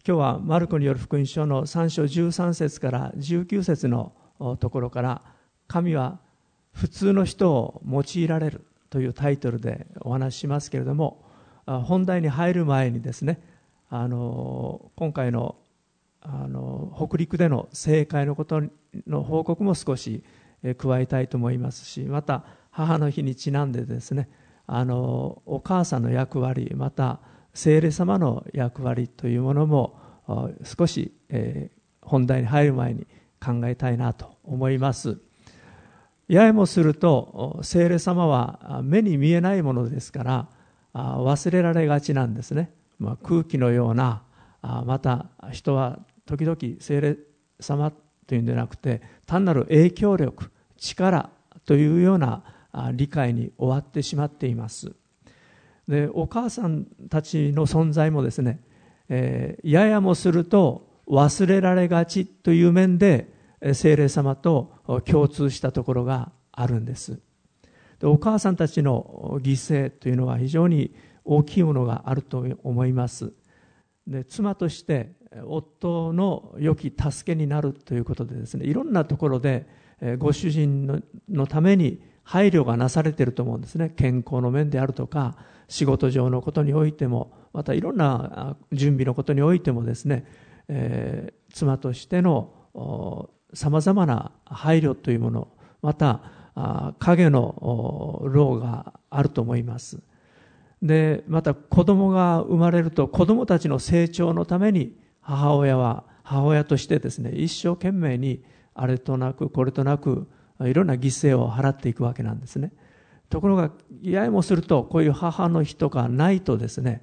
今日はマルコによる福音書の3章13節から19節のところから、神は普通の人を用いられるというタイトルでお話ししますけれども、本題に入る前にですね、今回の北陸での聖会のことの報告も少し加えたいと思いますし、また母の日にちなんでですね、お母さんの役割、また聖霊様の役割というものも少し本題に入る前に考えたいなと思います。ややもすると聖霊様は目に見えないものですから忘れられがちなんですね。空気のような、また人は時々聖霊様というんでなくて単なる影響力、力というような理解に終わってしまっています。で、お母さんたちの存在もですね、ややもすると忘れられがちという面で聖霊様と共通したところがあるんです。で、お母さんたちの犠牲というのは非常に大きいものがあると思います。で、妻として夫の良き助けになるということでですね、いろんなところでご主人のために配慮がなされていると思うんですね。健康の面であるとか、仕事上のことにおいても、またいろんな準備のことにおいてもですね、妻としてのさまざまな配慮というもの、また影の労があると思います。で、また子供が生まれると子供たちの成長のために母親は母親としてですね、一生懸命にあれとなくこれとなくいろんな犠牲を払っていくわけなんですね。ところがややもするとこういう母の日とかないとですね、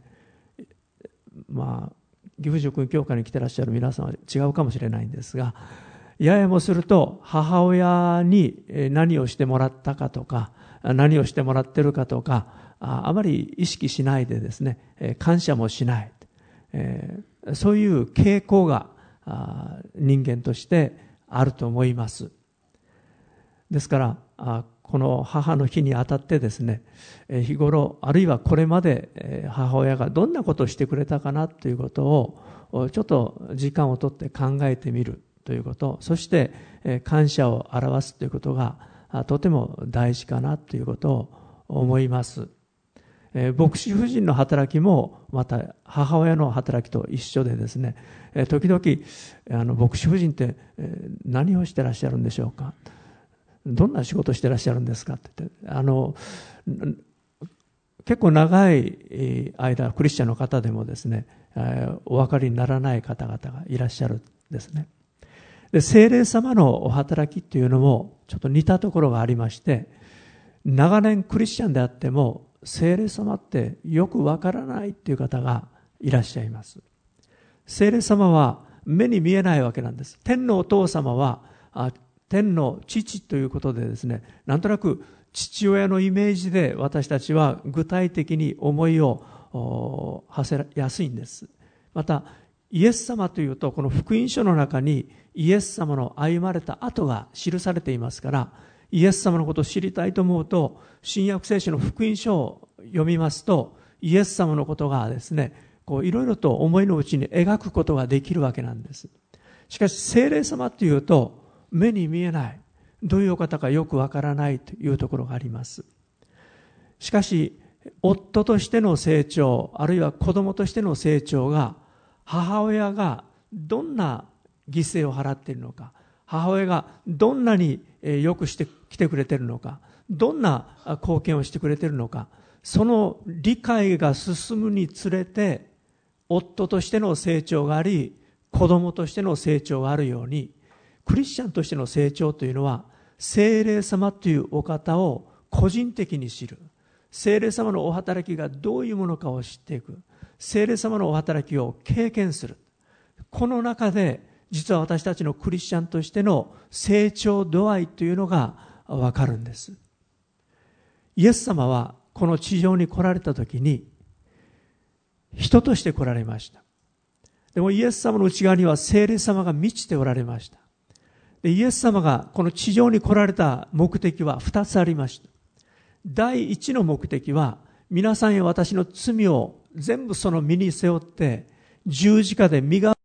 岐阜塾教会に来てらっしゃる皆さんは違うかもしれないんですが、ややもすると母親に何をしてもらったかとか何をしてもらってるかとかあまり意識しないでですね、感謝もしない、そういう傾向が人間としてあると思います。ですからこの母の日にあたってですね、日頃あるいはこれまで母親がどんなことをしてくれたかなということをちょっと時間をとって考えてみるということ、そして感謝を表すということがとても大事かなということを思います。牧師夫人の働きもまた母親の働きと一緒でですね、時々牧師夫人って何をしてらっしゃるんでしょうか、どんな仕事してらっしゃるんですかって言って結構長い間クリスチャンの方でもですね、お分かりにならない方々がいらっしゃるんですね。で、聖霊様のお働きっていうのもちょっと似たところがありまして、長年クリスチャンであっても聖霊様ってよくわからないっていう方がいらっしゃいます。聖霊様は目に見えないわけなんです。天のお父様は天の父ということでですね、なんとなく父親のイメージで私たちは具体的に思いを馳せやすいんです。またイエス様というとこの福音書の中にイエス様の歩まれた跡が記されていますから、イエス様のことを知りたいと思うと新約聖書の福音書を読みますとイエス様のことがですね、いろいろと思いのうちに描くことができるわけなんです。しかし聖霊様というと目に見えない、どういうお方かよくわからないというところがあります。しかし夫としての成長、あるいは子供としての成長が母親がどんな犠牲を払っているのか、母親がどんなによくしてきてくれているのか、どんな貢献をしてくれているのか、その理解が進むにつれて夫としての成長があり、子供としての成長があるように、クリスチャンとしての成長というのは聖霊様というお方を個人的に知る、聖霊様のお働きがどういうものかを知っていく、聖霊様のお働きを経験する。この中で実は私たちのクリスチャンとしての成長度合いというのがわかるんです。イエス様はこの地上に来られた時に人として来られました。でもイエス様の内側には聖霊様が満ちておられました。で、イエス様がこの地上に来られた目的は2つありました。第一の目的は皆さんや私の罪を全部その身に背負って十字架で身代わ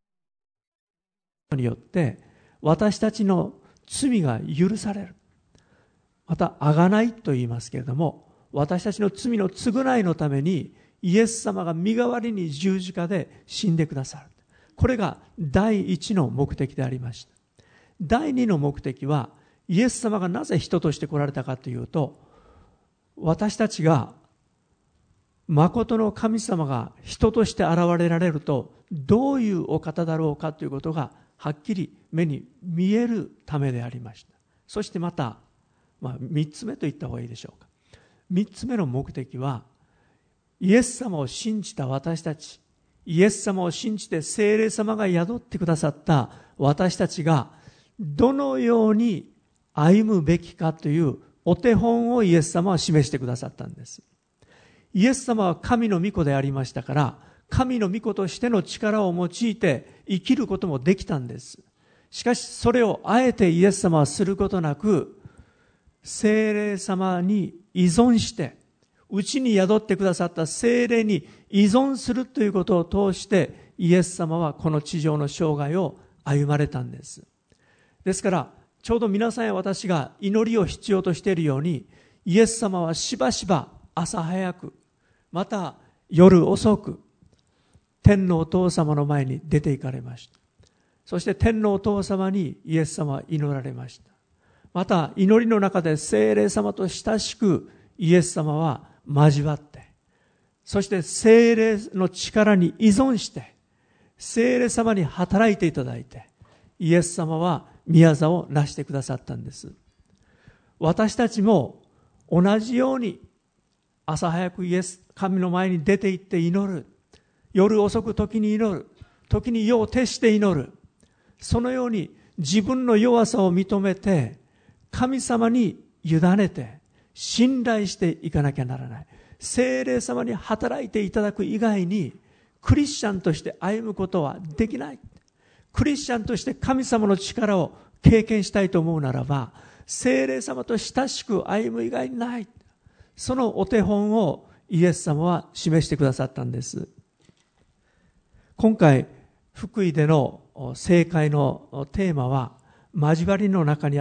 によって私たちの罪が許される。また、贖いと言いますけれども、私たちの罪の償いのためにイエス様が身代わりに十字架で死んでくださる。これが第一の目的でありました。第二の目的は、イエス様がなぜ人として来られたかというと、私たちが誠の神様が人として現れられるとどういうお方だろうかということがはっきり目に見えるためでありました。そしてまた、3つ目と言った方がいいでしょうか。3つ目の目的は、イエス様を信じた私たち、イエス様を信じて聖霊様が宿ってくださった私たちがどのように歩むべきかというお手本をイエス様は示してくださったんです。イエス様は神の御子でありましたから、神の御子としての力を用いて生きることもできたんです。しかしそれをあえてイエス様はすることなく、聖霊様に依存して、うちに宿ってくださった聖霊に依存するということを通して、イエス様はこの地上の生涯を歩まれたんです。ですから、ちょうど皆さんや私が祈りを必要としているように、イエス様はしばしば朝早く、また夜遅く、天のお父様の前に出て行かれました。そして天のお父様にイエス様は祈られました。また祈りの中で聖霊様と親しくイエス様は交わって、そして聖霊の力に依存して、聖霊様に働いていただいて、イエス様は御業を成してくださったんです。私たちも同じように朝早く神の前に出て行って祈る。夜遅く時に祈る。時に夜を徹して祈る。そのように自分の弱さを認めて、神様に委ねて、信頼していかなきゃならない。聖霊様に働いていただく以外に、クリスチャンとして歩むことはできない。クリスチャンとして神様の力を経験したいと思うならば、聖霊様と親しく歩む以外にない。そのお手本をイエス様は示してくださったんです。今回、福井での聖会のテーマは、交わりの中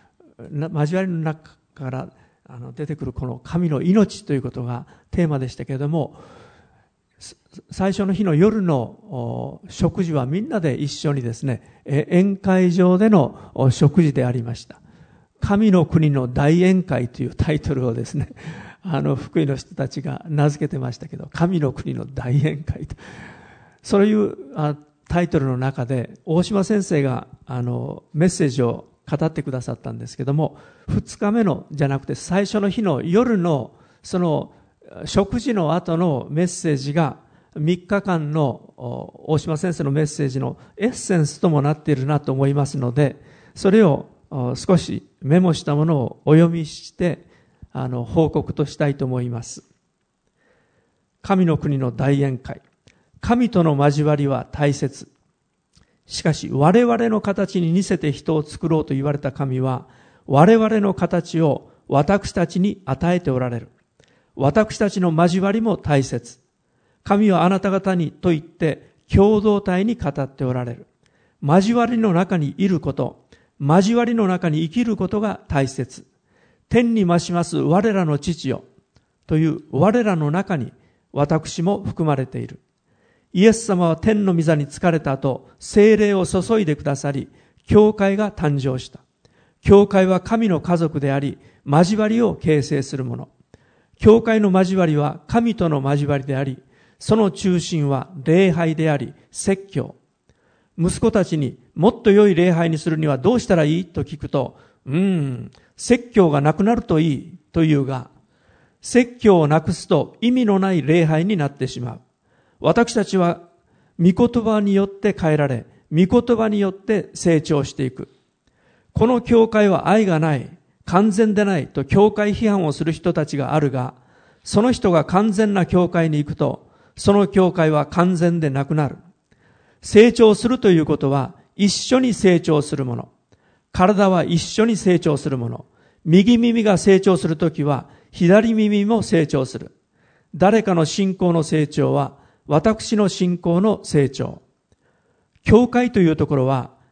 から出てくるこの神の命ということがテーマでしたけれども、最初の日の夜の食事はみんなで一緒にですね、宴会場での食事でありました。神の国の大宴会というタイトルをですね、福井の人たちが名付けてましたけど、神の国の大宴会と、そういうタイトルの中で大島先生がメッセージを語ってくださったんですけども、2日目のじゃなくて最初の日の夜のその食事の後のメッセージが3日間の大島先生のメッセージのエッセンスともなっているなと思いますので、それを少しメモしたものをお読みして報告としたいと思います。神の国の大宴会。神との交わりは大切。しかし我々の形に似せて人を作ろうと言われた神は、我々の形を私たちに与えておられる。私たちの交わりも大切。神はあなた方にと言って共同体に語っておられる。交わりの中にいること、交わりの中に生きることが大切。天に増します我らの父よという我らの中に私も含まれている。イエス様は天の御座に着かれた後、聖霊を注いでくださり、教会が誕生した。教会は神の家族であり、交わりを形成するもの。教会の交わりは神との交わりであり、その中心は礼拝であり、説教。息子たちにもっと良い礼拝にするにはどうしたらいいと聞くと、説教がなくなるといいというが、説教をなくすと意味のない礼拝になってしまう。私たちは御言葉によって変えられ、御言葉によって成長していく。この教会は愛がない、完全でないと教会批判をする人たちがあるが、その人が完全な教会に行くと、その教会は完全でなくなる。成長するということは一緒に成長するもの。体は一緒に成長するもの。右耳が成長するときは左耳も成長する。誰かの信仰の成長は私の信仰の成長。教会というところは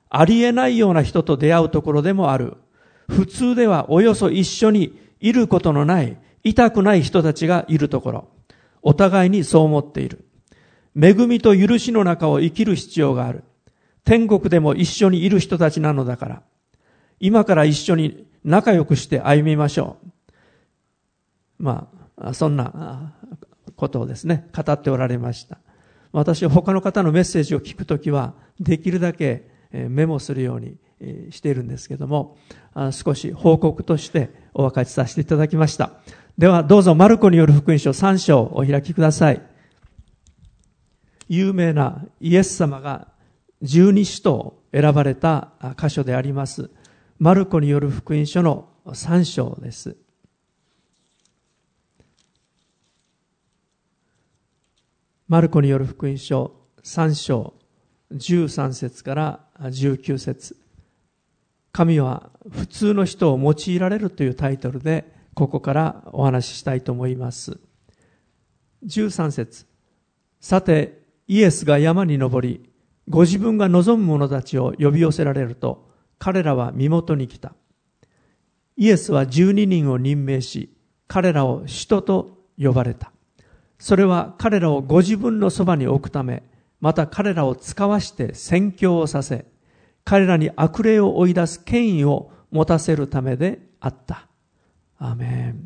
ありえないような人と出会うところでもある。普通ではおよそ一緒にいることのない、痛くない人たちがいるところ。お互いにそう思っている。恵みと許しの中を生きる必要がある。天国でも一緒にいる人たちなのだから。今から一緒に仲良くして歩みましょう。そんなことをですね、語っておられました。私は他の方のメッセージを聞くときは、できるだけメモするようにしているんですけども、少し報告としてお分かちさせていただきました。ではどうぞマルコによる福音書3章をお開きください。有名なイエス様が十二使徒選ばれた箇所であります。マルコによる福音書の3章です。マルコによる福音書3章13節から19節。神は普通の人を用いられるというタイトルでここからお話ししたいと思います。13節。さてイエスが山に登り、ご自分が望む者たちを呼び寄せられると、彼らは身元に来た。イエスは12人を任命し、彼らを使徒と呼ばれた。それは彼らをご自分のそばに置くため、また彼らを使わして宣教をさせ、彼らに悪霊を追い出す権威を持たせるためであった。アーメン。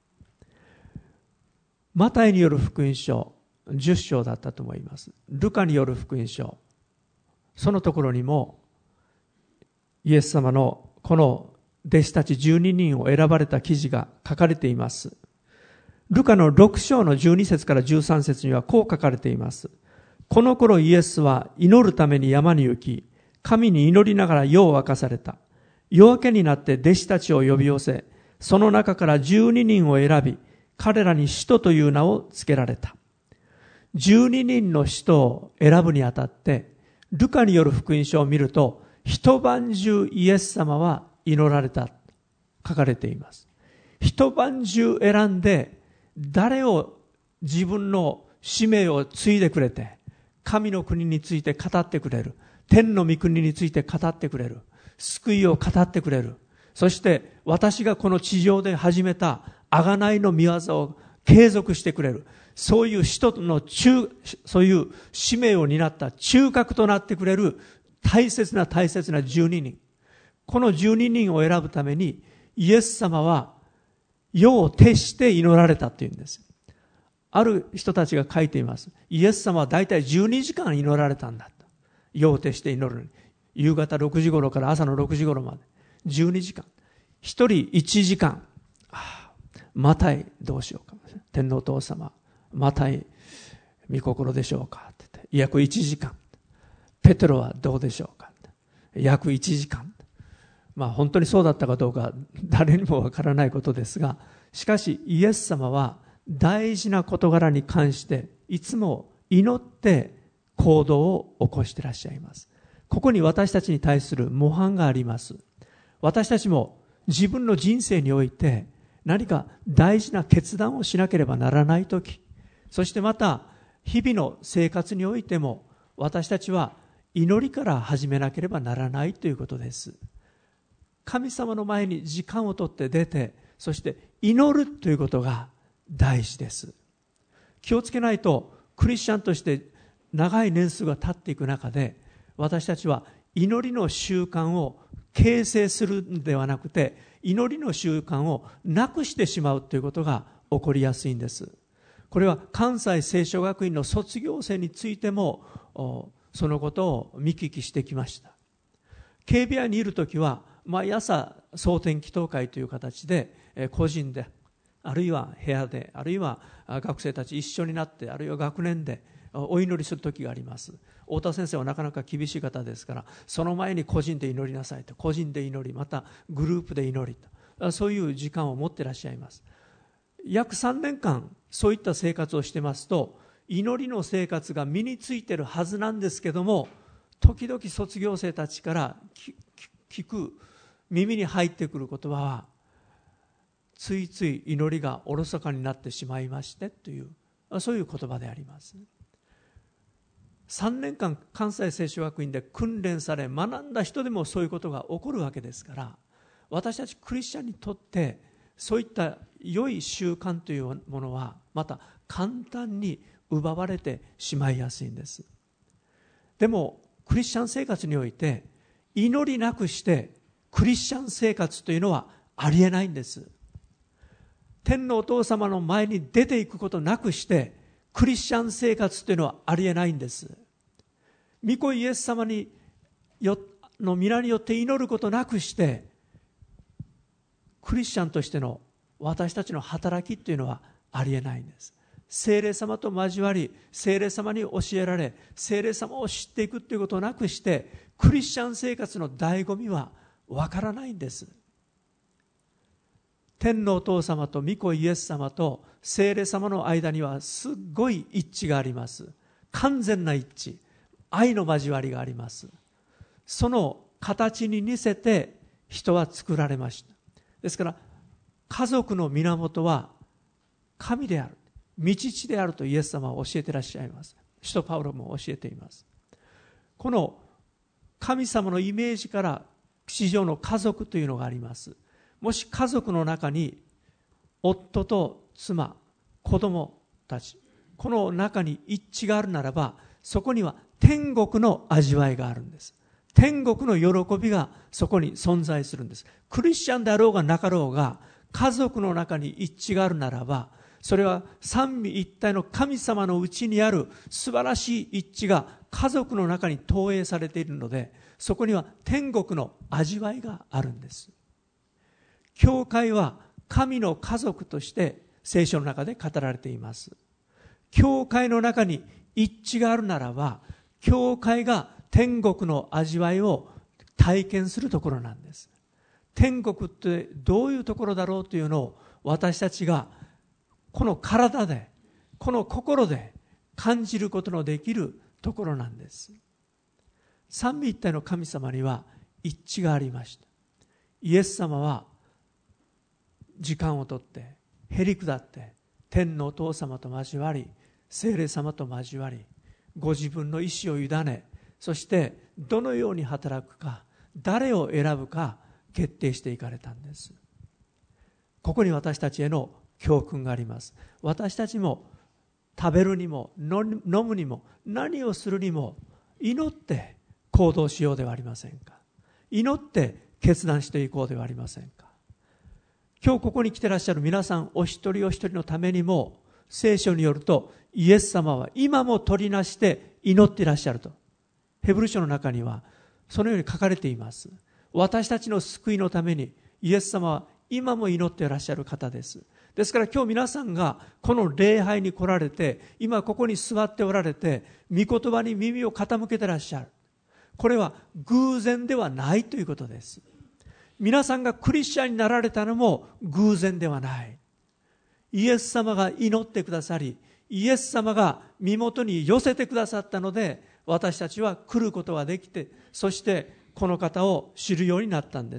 マタイによる福音書10章だったと思います。ルカによる福音書、そのところにもイエス様のこの弟子たち12人を選ばれた記事が書かれています。ルカの6章の12節から13節にはこう書かれています。この頃イエスは祈るために山に行き、神に祈りながら夜を明かされた。夜明けになって弟子たちを呼び寄せ、その中から12人を選び、彼らに使徒という名を付けられた。12人の使徒を選ぶにあたって、ルカによる福音書を見ると、一晩中イエス様は祈られた、書かれています。一晩中選んで、誰を自分の使命を継いでくれて、神の国について語ってくれる。天の御国について語ってくれる。救いを語ってくれる。そして私がこの地上で始めた贖いの御業を継続してくれる。そういう使徒のそういう使命を担った中核となってくれる大切な12人。この12人を選ぶためにイエス様は夜を徹して祈られたというんです。ある人たちが書いています。イエス様はだいたい12時間祈られたんだと。夜を徹して祈るのに。夕方6時頃から朝の6時頃まで。12時間。一人1時間。マタイどうしようか。天皇お父様。マタイ御心でしょうかって言って。約1時間。ペテロはどうでしょうか。約1時間。本当にそうだったかどうか誰にもわからないことですが、しかしイエス様は大事な事柄に関していつも祈って行動を起こしていらっしゃいます。ここに私たちに対する模範があります。私たちも自分の人生において何か大事な決断をしなければならないとき、そしてまた日々の生活においても私たちは祈りから始めなければならないということです。神様の前に時間をとって出て、そして祈るということが大事です。気をつけないとクリスチャンとして長い年数が経っていく中で、私たちは祈りの習慣を形成するんではなくて、祈りの習慣をなくしてしまうということが起こりやすいんです。これは関西聖書学院の卒業生についてもそのことを見聞きしてきました。警備屋にいるときは毎朝蒼天祈祷会という形で個人で、あるいは部屋で、あるいは学生たち一緒になって、あるいは学年でお祈りする時があります。太田先生はなかなか厳しい方ですから、その前に個人で祈りなさいと、個人で祈り、またグループで祈りと、そういう時間を持っていらっしゃいます。約3年間そういった生活をしてますと、祈りの生活が身についているはずなんですけども、時々卒業生たちから聞く耳に入ってくる言葉は、ついつい祈りがおろそかになってしまいましてという、そういう言葉であります。 3年間関西聖書学院で訓練され学んだ人でもそういうことが起こるわけですから、私たちクリスチャンにとってそういった良い習慣というものはまた簡単に奪われてしまいやすいんです。でもクリスチャン生活において祈りなくしてクリスチャン生活というのはありえないんです。天のお父様の前に出ていくことなくしてクリスチャン生活というのはありえないんです。御子イエス様の皆によって祈ることなくしてクリスチャンとしての私たちの働きというのはありえないんです。聖霊様と交わり、聖霊様に教えられ、聖霊様を知っていくということをなくしてクリスチャン生活の醍醐味はわからないんです。天のお父様と御子イエス様と聖霊様の間にはすっごい一致があります。完全な一致、愛の交わりがあります。その形に似せて人は作られました。ですから家族の源は神である、御父であるとイエス様は教えていらっしゃいます。使徒パウロも教えています。この神様のイメージから地上の家族というのがあります。もし家族の中に夫と妻、子供たち、この中に一致があるならば、そこには天国の味わいがあるんです。天国の喜びがそこに存在するんです。クリスチャンであろうがなかろうが、家族の中に一致があるならば、それは三位一体の神様のうちにある素晴らしい一致が家族の中に投影されているので、そこには天国の味わいがあるんです。教会は神の家族として聖書の中で語られています。教会の中に一致があるならば、教会が天国の味わいを体験するところなんです。天国ってどういうところだろうというのを私たちがこの体で、この心で感じることのできるところなんです。三位一体の神様には一致がありました。イエス様は時間をとってへり下って天のお父様と交わり、聖霊様と交わり、ご自分の意志を委ね、そしてどのように働くか、誰を選ぶか決定していかれたんです。ここに私たちへの教訓があります。私たちも食べるにも飲むにも何をするにも祈って行動しようではありませんか。祈って決断していこうではありませんか。今日ここに来てらっしゃる皆さんお一人お一人のためにも、聖書によるとイエス様は今も取りなして祈っていらっしゃると、ヘブル書の中にはそのように書かれています。私たちの救いのためにイエス様は今も祈っていらっしゃる方です。ですから今日皆さんがこの礼拝に来られて、今ここに座っておられて、御言葉に耳を傾けてらっしゃる。これは偶然ではないということです。皆さんがクリスチャンになられたのも偶然ではない。イエス様が祈ってくださり、イエス様が身元に寄せてくださったので、私たちは来ることができて、そしてこの方を知るようになったんです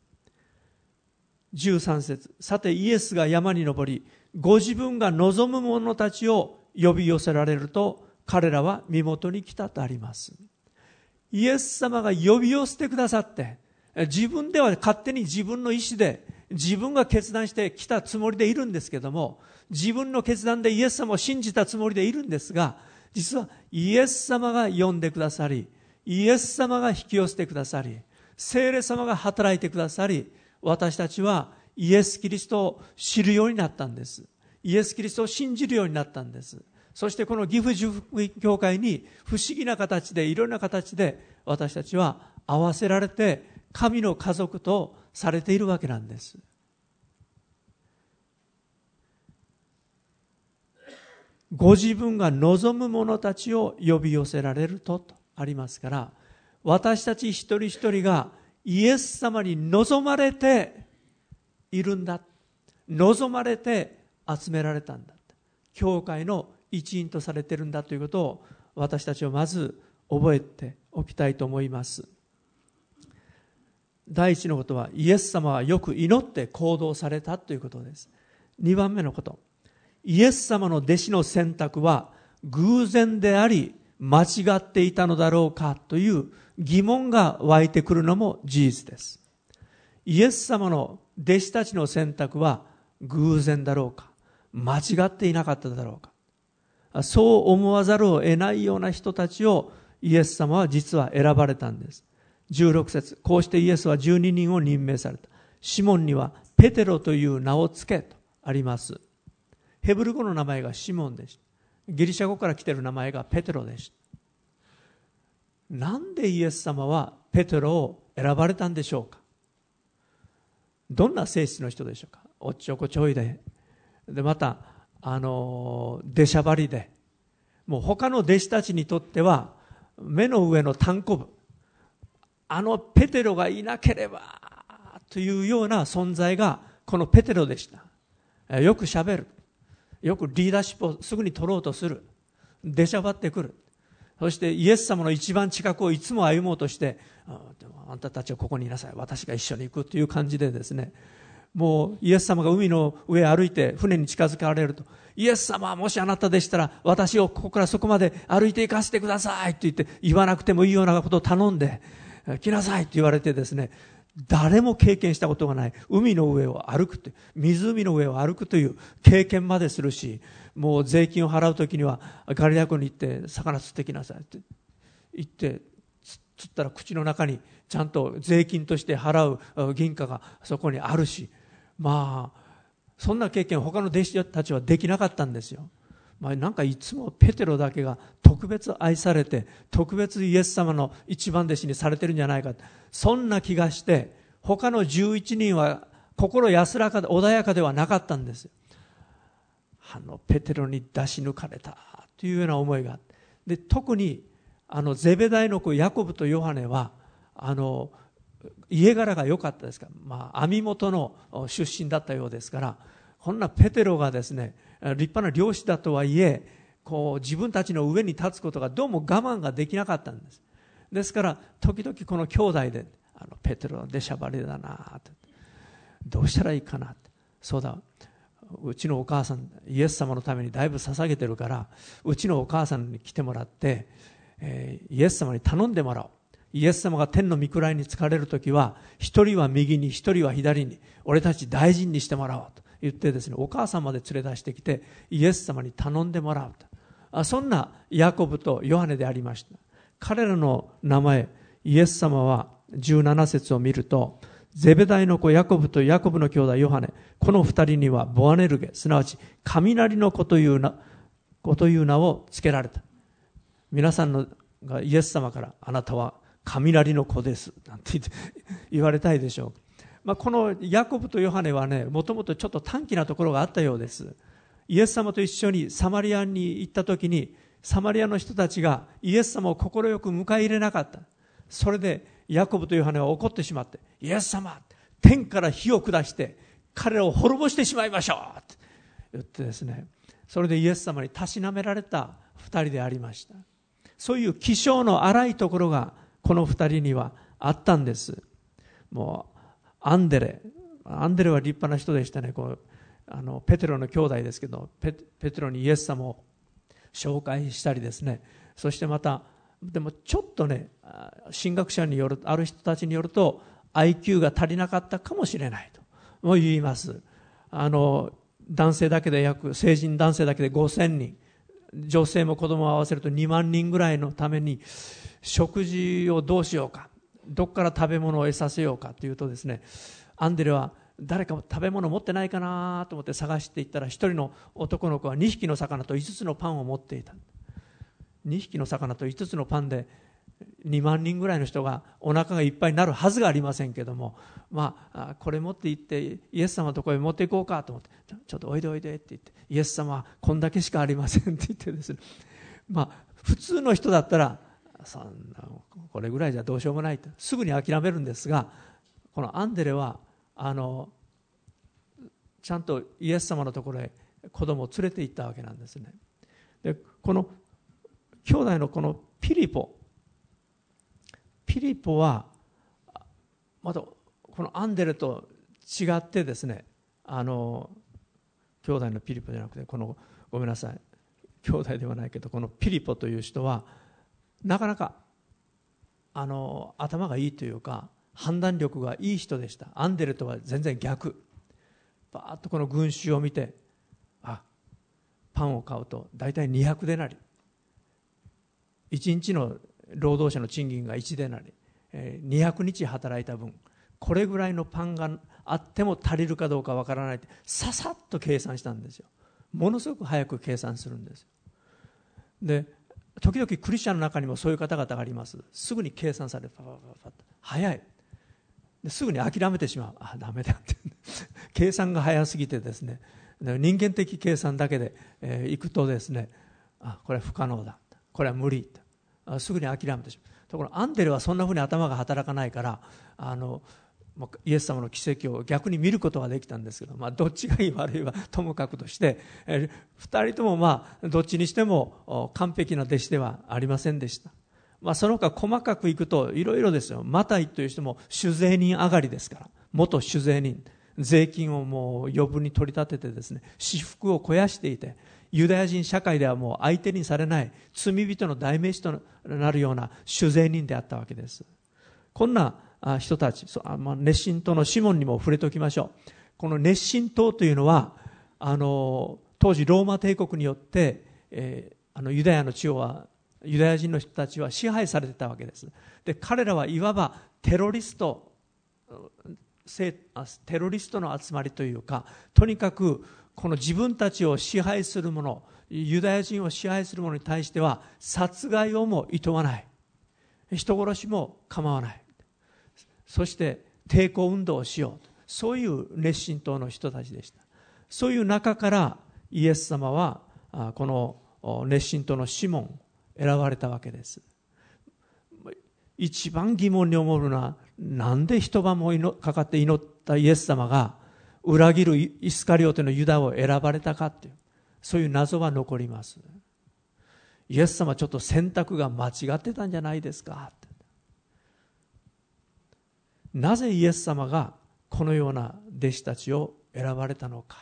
。13節、さてイエスが山に登り、ご自分が望む者たちを呼び寄せられると、彼らは身元に来たとあります。イエス様が呼び寄せてくださって、自分では勝手に自分の意思で自分が決断してきたつもりでいるんですけども、自分の決断でイエス様を信じたつもりでいるんですが、実はイエス様が呼んでくださり、イエス様が引き寄せてくださり、聖霊様が働いてくださり、私たちはイエス・キリストを知るようになったんです。イエス・キリストを信じるようになったんです。そしてこの岐阜十福教会に不思議な形で、いろんな形で私たちは合わせられて神の家族とされているわけなんです。ご自分が望む者たちを呼び寄せられるとありますから、私たち一人一人がイエス様に望まれているんだ、望まれて集められたんだ、教会の一員とされているんだということを私たちはまず覚えておきたいと思います。第一のことは、イエス様はよく祈って行動されたということです。2番目のこと、イエス様の弟子の選択は偶然であり、 間違っていたのだろうかという疑問が湧いてくるのも事実です。イエス様の弟子たちの選択は偶然だろうか、間違っていなかっただろうか、そう思わざるを得ないような人たちをイエス様は実は選ばれたんです。16節、こうしてイエスは12人を任命された。シモンにはペテロという名をつけとあります。ヘブル語の名前がシモンでした。ギリシャ語から来ている名前がペテロでした。なんでイエス様はペテロを選ばれたんでしょうか。どんな性質の人でしょうか。おっちょこちょいで、また出しゃばりで、もう他の弟子たちにとっては目の上のたんこぶ、ペテロがいなければというような存在がこのペテロでした。よくしゃべる、よくリーダーシップをすぐに取ろうとする、出しゃばってくる。そしてイエス様の一番近くをいつも歩もうとして、あんたたちはここにいなさい、私が一緒に行くという感じでですね、もうイエス様が海の上歩いて船に近づかれると、イエス様もしあなたでしたら私をここからそこまで歩いて行かせてくださいと言って、言わなくてもいいようなことを頼んで来なさいと言われてですね、誰も経験したことがない海の上を歩くという、湖の上を歩くという経験までするし、もう税金を払うときにはガリラ湖に行って魚釣ってきなさいって言って釣ったら、口の中にちゃんと税金として払う銀貨がそこにあるし、まあそんな経験他の弟子たちはできなかったんですよ。なんかいつもペテロだけが特別愛されて、特別イエス様の一番弟子にされてるんじゃないか、そんな気がして、他の11人は心安らかで穏やかではなかったんです。ペテロに出し抜かれたというような思いがあって、で特にゼベダイの子ヤコブとヨハネは家柄が良かったですから、網元の出身だったようですから、こんなペテロがですね、立派な漁師だとはいえ、自分たちの上に立つことがどうも我慢ができなかったんです。ですから時々この兄弟で、ペテロは出しゃばりだなと、どうしたらいいかなって、そうだ、うちのお母さんイエス様のためにだいぶ捧げてるから、うちのお母さんに来てもらって、イエス様に頼んでもらおう。イエス様が天の御位に就かれるときは、一人は右に一人は左に、俺たち大臣にしてもらおうと言ってですね、お母さんまで連れ出してきてイエス様に頼んでもらうと、そんなヤコブとヨハネでありました。彼らの名前、イエス様は17節を見ると、ゼベダイの子ヤコブとヤコブの兄弟ヨハネ、この二人にはボアネルゲ、すなわち雷の子という名をつけられた。皆さんのがイエス様から、あなたは雷の子ですなんて言われたいでしょう。このヤコブとヨハネはね、もともとちょっと短気なところがあったようです。イエス様と一緒にサマリアに行った時に、サマリアの人たちがイエス様を快く迎え入れなかった。それでヤコブとヨハネは怒ってしまって、イエス様、天から火を下して彼らを滅ぼしてしまいましょうって言ってですね、それでイエス様にたしなめられた二人でありました。そういう気性の荒いところがこの二人にはあったんです。もうアンデレは立派な人でしたね。ペテロの兄弟ですけど、ペテロにイエス様を紹介したりですね、そしてまたでもちょっとね、神学者による、ある人たちによると IQ が足りなかったかもしれないとも言います。男性だけで成人男性だけで5000人、女性も子供を合わせると2万人ぐらいのために食事をどうしようか、どこから食べ物を得させようかというとですね、アンデレは誰か食べ物持ってないかなと思って探していったら、一人の男の子は2匹の魚と5つのパンを持っていた。2匹の魚と5つのパンで2万人ぐらいの人がお腹がいっぱいになるはずがありませんけども、これ持って行ってイエス様のところへ持っていこうかと思って、ちょっとおいでおいでって言って、イエス様はこんだけしかありませんって言ってですね、普通の人だったらそんなこれぐらいじゃどうしようもないとすぐに諦めるんですが、このアンデレはちゃんとイエス様のところへ子供を連れて行ったわけなんですね。でこの兄弟のこのピリポはまたこのアンデレと違ってですね、兄弟のピリポじゃなくて、ごめんなさい、兄弟ではないけど、このピリポという人はなかなか頭がいいというか判断力がいい人でした。アンデレとは全然逆。バーッとこの群衆を見て、パンを買うと大体200デナリ、1日の労働者の賃金が1デナリ、200日働いた分、これぐらいのパンがあっても足りるかどうかわからないってささっと計算したんですよ。ものすごく早く計算するんですよ。で、時々クリスチャンの中にもそういう方々があります。すぐに計算されてパパパパッと早い。ですぐに諦めてしまう。ダメだって計算が早すぎてですね、人間的計算だけでいくとですね、これは不可能だ、これは無理とすぐに諦めてしまう。ところアンデレはそんなふうに頭が働かないから、イエス様の奇跡を逆に見ることができたんですけど、どっちがいい悪いはともかくとして、2人ともどっちにしても完璧な弟子ではありませんでした。その他細かくいくといろいろですよ。マタイという人も主税人上がりですから、元主税人、税金をもう余分に取り立ててですね、私腹を肥やしていて、ユダヤ人社会ではもう相手にされない罪人の代名詞となるような主税人であったわけです。こんな人たち、熱心党のシモンにも触れておきましょう。この熱心党というのは当時ローマ帝国によって、ユダヤの地方はユダヤ人の人たちは支配されていたわけです。で、彼らはいわばテロリストの集まりというか、とにかくこの自分たちを支配する者、ユダヤ人を支配する者に対しては殺害をも厭わない、人殺しも構わない、そして抵抗運動をしよう、そういう熱心党の人たちでした。そういう中からイエス様はこの熱心党のシモンを選ばれたわけです。一番疑問に思うのは、なんで一晩もかかって祈ったイエス様が裏切るイスカリオテのユダを選ばれたかっていう、そういう謎は残ります。イエス様ちょっと選択が間違ってたんじゃないですかって。なぜイエス様がこのような弟子たちを選ばれたのか、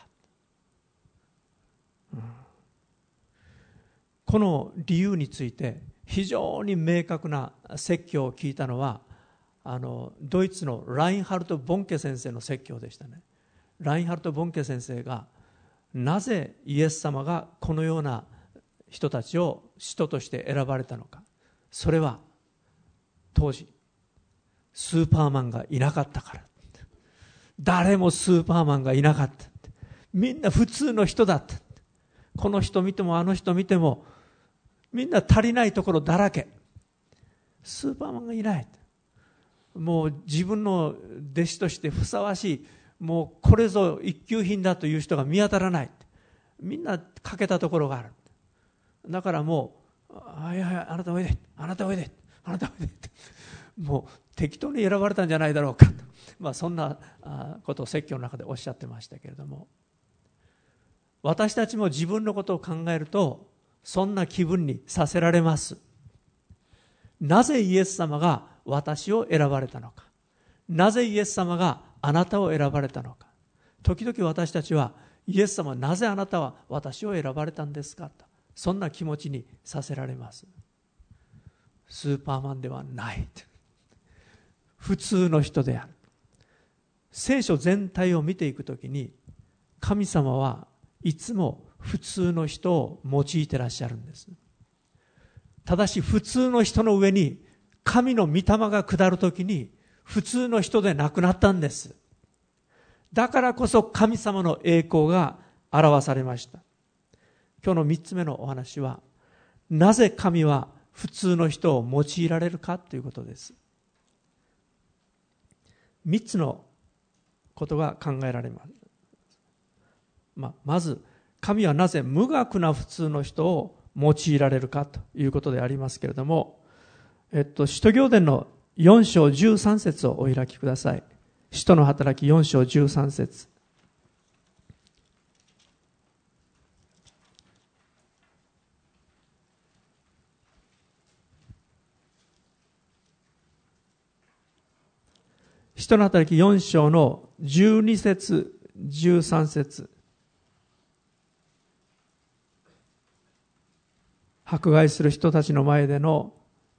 この理由について非常に明確な説教を聞いたのはドイツのラインハルト・ボンケ先生の説教でしたね。ラインハルト・ボンケ先生がなぜイエス様がこのような人たちを使徒として選ばれたのか、それは当時スーパーマンがいなかったから。誰もスーパーマンがいなかった。みんな普通の人だった。この人見てもあの人見てもみんな足りないところだらけ。スーパーマンがいない。もう自分の弟子としてふさわしい、もうこれぞ一級品だという人が見当たらない。みんな欠けたところがある。だからもう、あなたおいで、あなたおいで、あなたおいでって、もう適当に選ばれたんじゃないだろうかと、そんなことを説教の中でおっしゃってましたけれども、私たちも自分のことを考えるとそんな気分にさせられます。なぜイエス様が私を選ばれたのか、なぜイエス様があなたを選ばれたのか。時々私たちは、イエス様、なぜあなたは私を選ばれたんですかと、そんな気持ちにさせられます。スーパーマンではない、普通の人である。聖書全体を見ていくときに、神様はいつも普通の人を用いてらっしゃるんです。ただし普通の人の上に神の御霊が下るときに普通の人でなくなったんです。だからこそ神様の栄光が表されました。今日の3つ目のお話は、なぜ神は普通の人を用いられるかということです。3つのことが考えられます。まず、神はなぜ無学な普通の人を用いられるかということでありますけれども、使徒行伝の4章13節をお開きください。使徒の働き4章13節。使徒の働き4章の12節13節。迫害する人たちの前での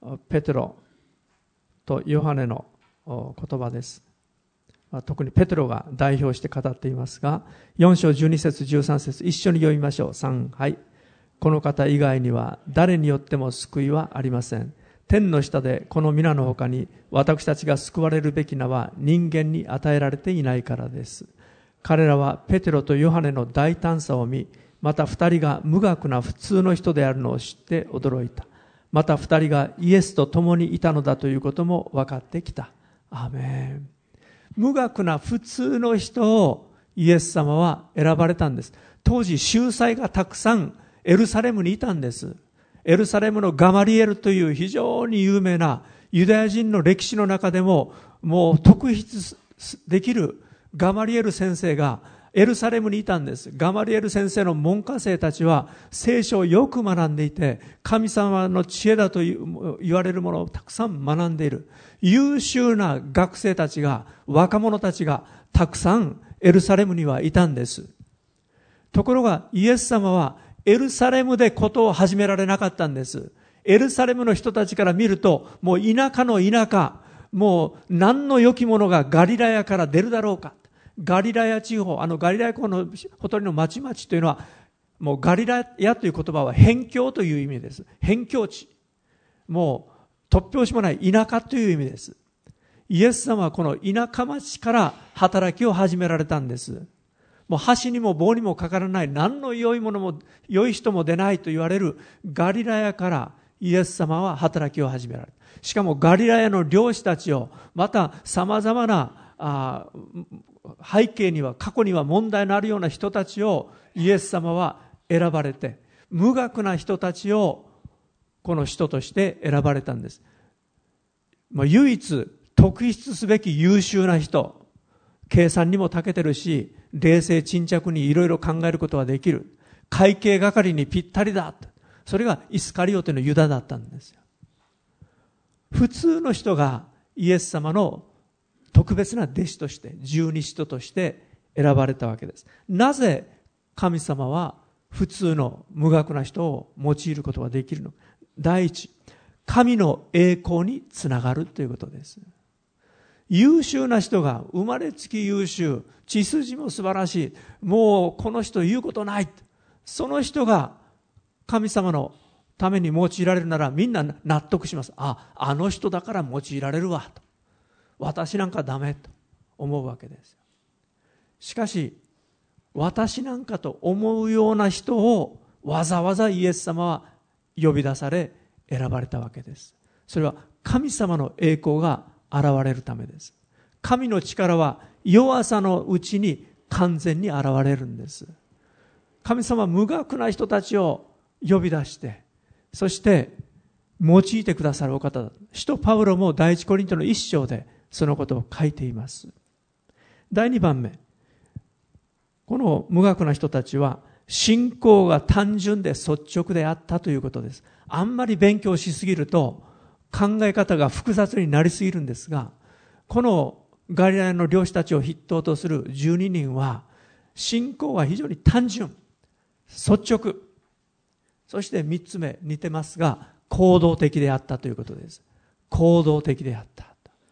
ペテロとヨハネの言葉です。特にペテロが代表して語っていますが、4章12節13節一緒に読みましょう。3、はい。この方以外には誰によっても救いはありません。天の下でこの皆の他に私たちが救われるべき名は人間に与えられていないからです。彼らはペテロとヨハネの大胆さを見、また二人が無学な普通の人であるのを知って驚いた。また二人がイエスと共にいたのだということも分かってきた。アーメン。無学な普通の人をイエス様は選ばれたんです。当時宗祭がたくさんエルサレムにいたんです。エルサレムのガマリエルという非常に有名なユダヤ人の歴史の中でももう特筆できるガマリエル先生がエルサレムにいたんです。ガマリエル先生の門下生たちは聖書をよく学んでいて、神様の知恵だと言われるものをたくさん学んでいる優秀な学生たちが、若者たちがたくさんエルサレムにはいたんです。ところがイエス様はエルサレムでことを始められなかったんです。エルサレムの人たちから見ると、もう田舎の田舎、もう何の良きものがガリラヤから出るだろうか。ガリラヤ地方、ガリラヤ湖のほとりの町々というのは、もうガリラヤという言葉は辺境という意味です。辺境地。もう突拍子もない田舎という意味です。イエス様はこの田舎町から働きを始められたんです。もう箸にも棒にもかからない、何の良いものも良い人も出ないと言われるガリラヤからイエス様は働きを始められた。しかもガリラヤの漁師たちを、また様々な背景には、過去には問題のあるような人たちをイエス様は選ばれて、無学な人たちをこの人として選ばれたんです。唯一特筆すべき優秀な人、計算にも長けてるし、冷静沈着にいろいろ考えることができる、会計係にぴったりだ、それがイスカリオテのユダだったんですよ。普通の人がイエス様の特別な弟子として、十二使徒として選ばれたわけです。なぜ神様は普通の無学な人を用いることができるのか。第一、神の栄光につながるということです。優秀な人が、生まれつき優秀、血筋も素晴らしい、もうこの人言うことない、その人が神様のために用いられるならみんな納得します。あの人だから用いられるわと、私なんかダメと思うわけです。しかし私なんかと思うような人をわざわざイエス様は呼び出され選ばれたわけです。それは神様の栄光が現れるためです。神の力は弱さのうちに完全に現れるんです。神様は無学な人たちを呼び出して、そして用いてくださるお方だ。使徒パウロも第一コリントの1章でそのことを書いています。第2番目、この無学な人たちは信仰が単純で率直であったということです。あんまり勉強しすぎると考え方が複雑になりすぎるんですが、このガリラヤの漁師たちを筆頭とする12人は信仰は非常に単純、率直、そして3つ目、似てますが行動的であったということです。行動的であった。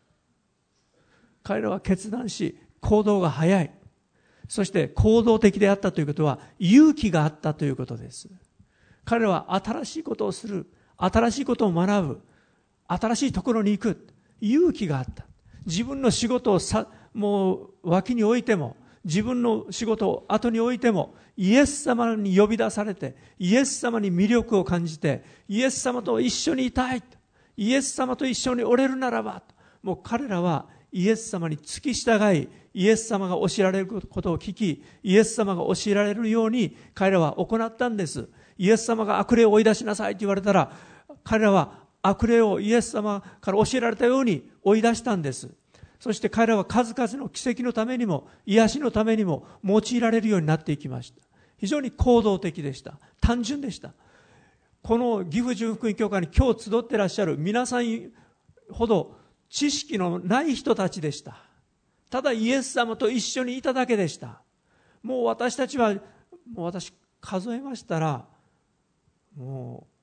彼らは決断し行動が早い、そして行動的であったということは勇気があったということです。彼らは新しいことをする、新しいことを学ぶ、新しいところに行く勇気があった。自分の仕事をもう脇に置いても、自分の仕事を後に置いても、イエス様に呼び出されて、イエス様に魅力を感じて、イエス様と一緒にいたい、イエス様と一緒におれるならば、もう彼らはイエス様に付き従い、イエス様が教えられることを聞き、イエス様が教えられるように彼らは行ったんです。イエス様が悪霊を追い出しなさいと言われたら、彼らは悪霊をイエス様から教えられたように追い出したんです。そして彼らは数々の奇跡のためにも癒しのためにも用いられるようになっていきました。非常に行動的でした。単純でした。この岐阜純福音教会に今日集ってらっしゃる皆さんほど知識のない人たちでした。ただイエス様と一緒にいただけでした。もう私たちは、もう私数えましたら、も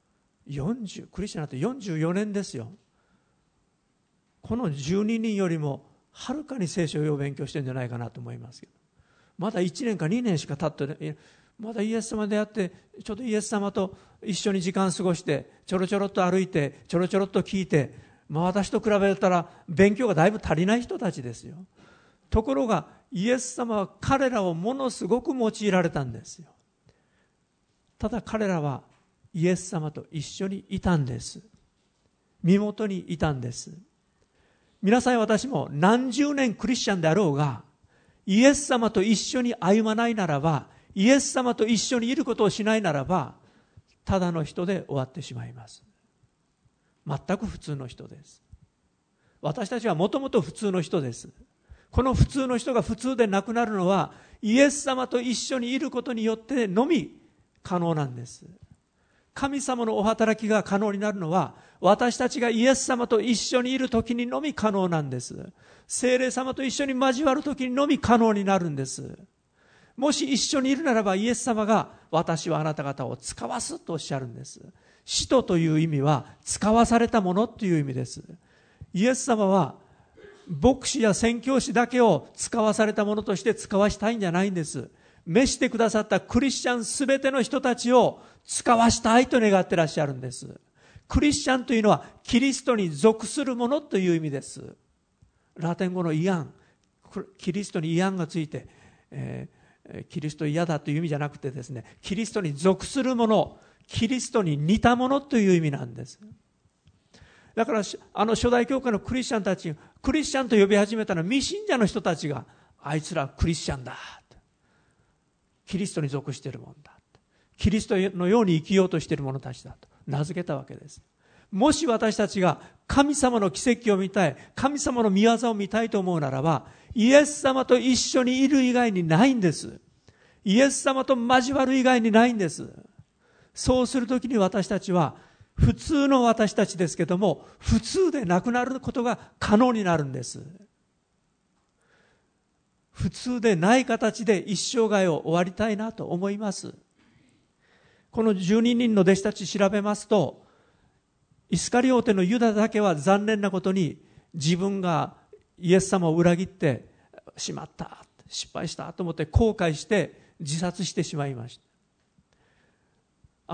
クリスチャンになって44年ですよ。この12人よりもはるかに聖書を勉強してるんじゃないかなと思いますけど、まだ1年か2年しか経ってない、まだイエス様であって、ちょっとイエス様と一緒に時間過ごして、ちょろちょろっと歩いて、ちょろちょろっと聞いて、私と比べたら勉強がだいぶ足りない人たちですよ。ところがイエス様は彼らをものすごく用いられたんですよ。ただ彼らはイエス様と一緒にいたんです。身元にいたんです。皆さん、私も何十年クリスチャンであろうが、イエス様と一緒に歩まないならば、イエス様と一緒にいることをしないならば、ただの人で終わってしまいます。全く普通の人です。私たちはもともと普通の人です。この普通の人が普通でなくなるのは、イエス様と一緒にいることによってのみ可能なんです。神様のお働きが可能になるのは、私たちがイエス様と一緒にいる時にのみ可能なんです。聖霊様と一緒に交わる時にのみ可能になるんです。もし一緒にいるならば、イエス様が私はあなた方を使わすとおっしゃるんです。使徒という意味は使わされたものという意味です。イエス様は牧師や宣教師だけを使わされたものとして使わしたいんじゃないんです。召してくださったクリスチャンすべての人たちを使わしたいと願ってらっしゃるんです。クリスチャンというのはキリストに属するものという意味です。ラテン語のイアン、キリストにイアンがついて、キリスト嫌だという意味じゃなくてですね、キリストに属するもの、キリストに似たものという意味なんです。だから初代教会のクリスチャンたち、クリスチャンと呼び始めたのは未信者の人たちが、あいつらクリスチャンだ、キリストに属しているもんだ、キリストのように生きようとしている者たちだと名付けたわけです。もし私たちが神様の奇跡を見たい、神様の御業を見たいと思うならば、イエス様と一緒にいる以外にないんです。イエス様と交わる以外にないんです。そうするときに私たちは普通の私たちですけども、普通でなくなることが可能になるんです。普通でない形で一生涯を終わりたいなと思います。この12人の弟子たち調べますと、イスカリオテのユダだけは残念なことに自分がイエス様を裏切ってしまった、失敗したと思って後悔して自殺してしまいました。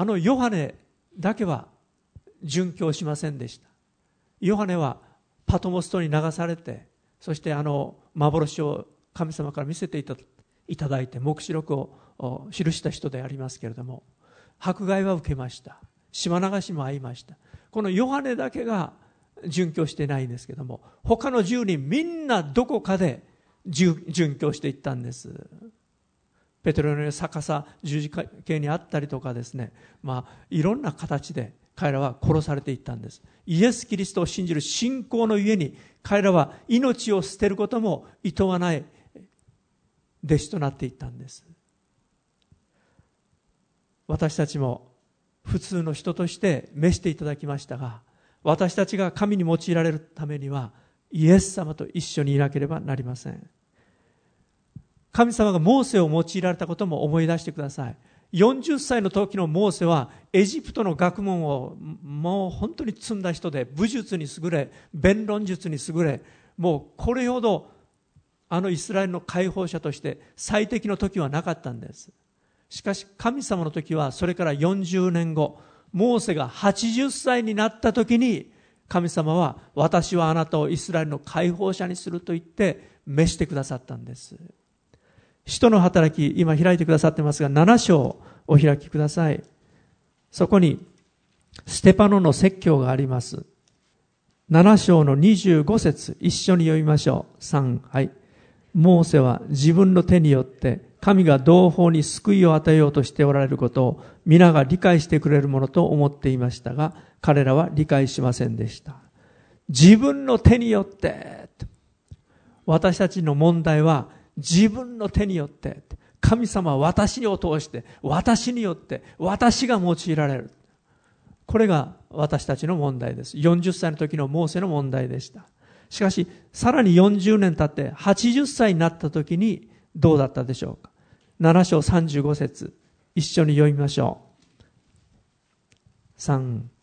ヨハネだけは殉教しませんでした。ヨハネはパトモス島に流されて、そして幻を神様から見せていただいて黙示録を記した人でありますけれども、迫害は受けました。島流しも遭いました。このヨハネだけが殉教してないんですけども、他の10人みんなどこかで殉教していったんです。ペテロのように逆さ十字架形にあったりとかですね、いろんな形で彼らは殺されていったんです。イエス・キリストを信じる信仰のゆえに、彼らは命を捨てることも厭わない弟子となっていったんです。私たちも普通の人として召していただきましたが、私たちが神に用いられるためにはイエス様と一緒にいなければなりません。神様がモーセを用いられたことも思い出してください。40歳の時のモーセはエジプトの学問をもう本当に積んだ人で、武術に優れ、弁論術に優れ、もうこれほどイスラエルの解放者として最適の時はなかったんです。しかし神様の時はそれから40年後、モーセが80歳になった時に、神様は私はあなたをイスラエルの解放者にすると言って召してくださったんです。使徒の働き、今開いてくださってますが、7章をお開きください。そこにステパノの説教があります。7章の25節、一緒に読みましょう。3、はい。モーセは自分の手によって神が同胞に救いを与えようとしておられることを皆が理解してくれるものと思っていましたが、彼らは理解しませんでした。自分の手によって、私たちの問題は自分の手によって、神様は私を通して、私によって、私が用いられる。これが私たちの問題です。40歳の時のモーセの問題でした。しかし、さらに40年経って80歳になった時にどうだったでしょうか。7章35節、一緒に読みましょう。3、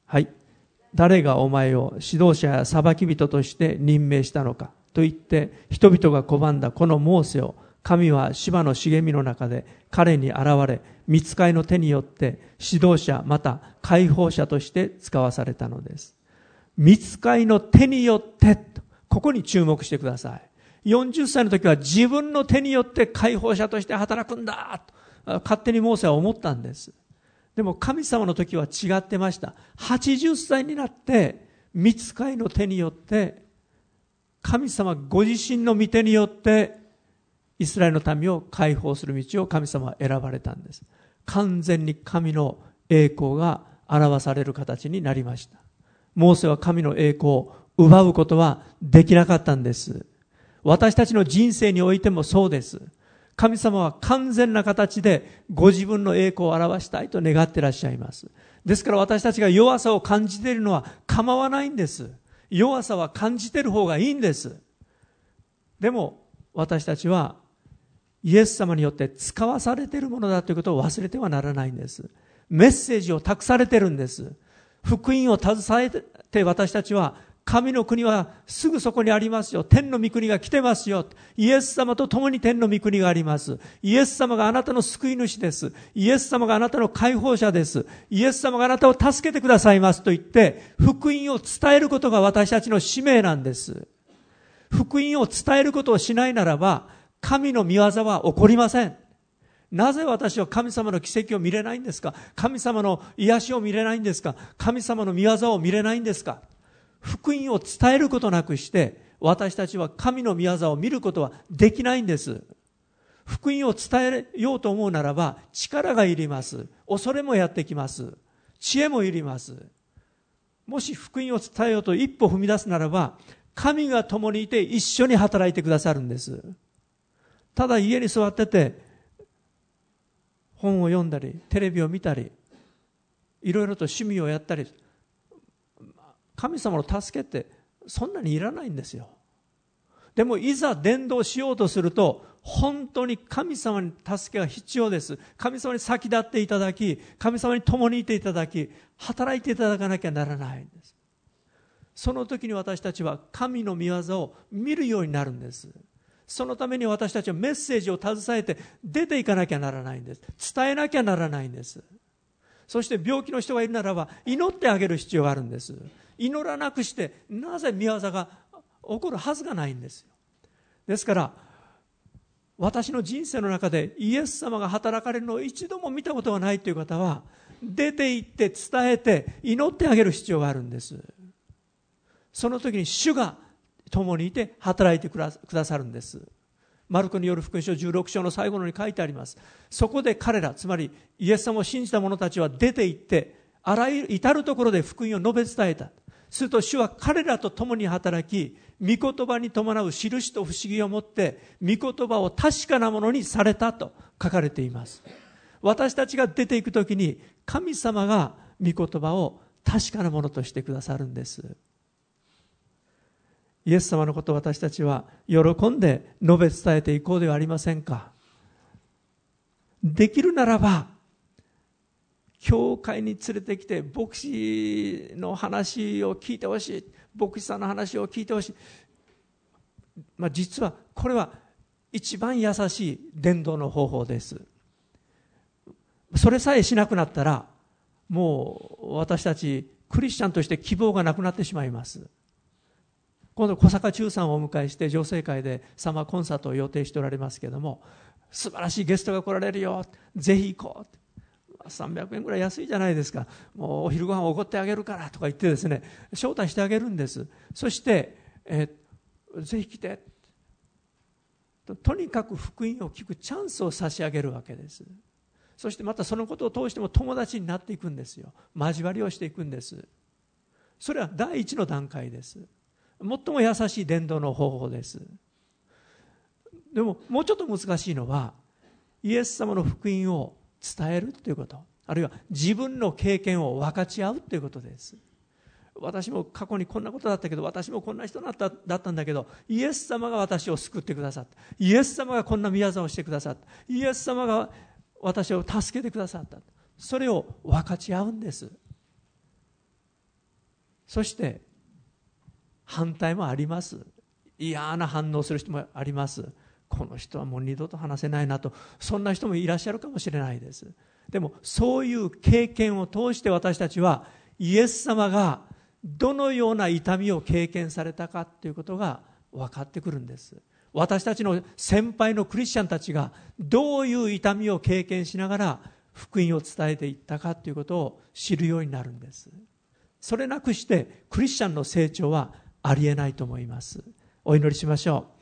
はい。誰がお前を指導者や裁き人として任命したのかと言って人々が拒んだこのモーセを神は芝の茂みの中で彼に現れ、御使いの手によって指導者また解放者として使わされたのです。御使いの手によって、ここに注目してください。40歳の時は自分の手によって解放者として働くんだと勝手にモーセは思ったんです。でも神様の時は違ってました。80歳になって御使いの手によって神様ご自身の御手によってイスラエルの民を解放する道を神様は選ばれたんです。完全に神の栄光が表される形になりました。モーセは神の栄光を奪うことはできなかったんです。私たちの人生においてもそうです。神様は完全な形でご自分の栄光を表したいと願っていらっしゃいます。ですから私たちが弱さを感じているのは構わないんです。弱さは感じている方がいいんです。でも私たちはイエス様によって使わされているものだということを忘れてはならないんです。メッセージを託されているんです。福音を携えて私たちは神の国はすぐそこにありますよ。天の御国が来てますよ。イエス様と共に天の御国があります。イエス様があなたの救い主です。イエス様があなたの解放者です。イエス様があなたを助けてくださいますと言って、福音を伝えることが私たちの使命なんです。福音を伝えることをしないならば、神の御業は起こりません。なぜ私は神様の奇跡を見れないんですか？神様の癒しを見れないんですか？神様の御業を見れないんですか？福音を伝えることなくして私たちは神の御業を見ることはできないんです。福音を伝えようと思うならば力がいります。恐れもやってきます。知恵もいります。もし福音を伝えようと一歩踏み出すならば神が共にいて一緒に働いてくださるんです。ただ家に座ってて本を読んだりテレビを見たりいろいろと趣味をやったり、神様の助けってそんなにいらないんですよ。でもいざ伝道しようとすると本当に神様に助けが必要です。神様に先立っていただき、神様に共にいていただき、働いていただかなきゃならないんです。その時に私たちは神の御業を見るようになるんです。そのために私たちはメッセージを携えて出ていかなきゃならないんです。伝えなきゃならないんです。そして病気の人がいるならば祈ってあげる必要があるんです。祈らなくしてなぜ御業が起こるはずがないんですよ。ですから私の人生の中でイエス様が働かれるのを一度も見たことがないという方は出て行って伝えて祈ってあげる必要があるんです。その時に主が共にいて働いてくださるんです。マルコによる福音書16章の最後のに書いてあります。そこで彼ら、つまりイエス様を信じた者たちは出て行ってあらゆる至るところで福音を述べ伝えた。すると主は彼らと共に働き、御言葉に伴う印と不思議をもって御言葉を確かなものにされたと書かれています。私たちが出ていくときに神様が御言葉を確かなものとしてくださるんです。イエス様のことを私たちは喜んで述べ伝えていこうではありませんか。できるならば教会に連れてきて牧師の話を聞いてほしい、牧師さんの話を聞いてほしい、実はこれは一番優しい伝道の方法です。それさえしなくなったらもう私たちクリスチャンとして希望がなくなってしまいます。今度小坂忠さんをお迎えして女性会でサマーコンサートを予定しておられますけれども、素晴らしいゲストが来られるよ、ぜひ行こう、300円ぐらい安いじゃないですか、もうお昼ご飯をおごってあげるからとか言ってですね、招待してあげるんです。そして、ぜひ来てとにかく福音を聞くチャンスを差し上げるわけです。そしてまたそのことを通しても友達になっていくんですよ。交わりをしていくんです。それは第一の段階です。最も優しい伝道の方法です。でももうちょっと難しいのはイエス様の福音を伝えるということ、あるいは自分の経験を分かち合うということです。私も過去にこんなことだったけど、私もこんな人だったんだけど、イエス様が私を救ってくださった、イエス様がこんな御業をしてくださった、イエス様が私を助けてくださった、それを分かち合うんです。 そして反対もあります。嫌な反応する人もあります。この人はもう二度と話せないなと、そんな人もいらっしゃるかもしれないです。でもそういう経験を通して私たちはイエス様がどのような痛みを経験されたかということが分かってくるんです。私たちの先輩のクリスチャンたちがどういう痛みを経験しながら福音を伝えていったかということを知るようになるんです。それなくしてクリスチャンの成長はありえないと思います。お祈りしましょう。